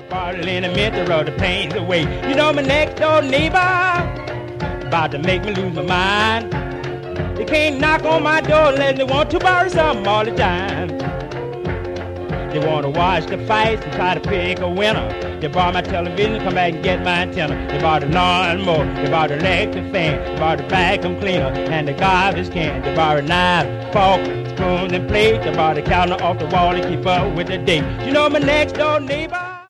Bottle in the mental throw the pains away. You know my next door neighbor about to make me lose my mind. They can't knock on my door unless they want to borrow something all the time. They want to watch the fights and try to pick a winner. They borrow my television, come back and get my antenna. They bought a lawnmower, they bought an electric fan, they bought a vacuum cleaner and the garbage can. They bought a knife, fork, spoons and plates. They bought a counter off the wall to keep up with the date. You know my next door neighbor?